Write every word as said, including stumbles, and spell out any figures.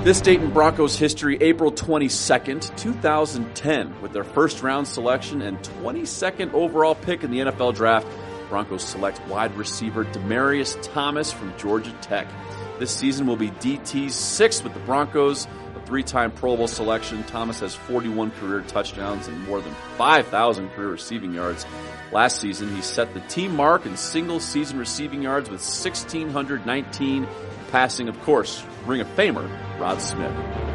This date in Broncos history, April twenty-second, two thousand ten, with their first round selection and twenty-second overall pick in the N F L draft, Broncos select wide receiver Demaryius Thomas from Georgia Tech. This season will be D T's sixth with the Broncos, a three-time Pro Bowl selection. Thomas has forty-one career touchdowns and more than five thousand career receiving yards. Last season, he set the team mark in single-season receiving yards with one thousand six hundred nineteen, passing, of course, Ring of Famer Rod Smith.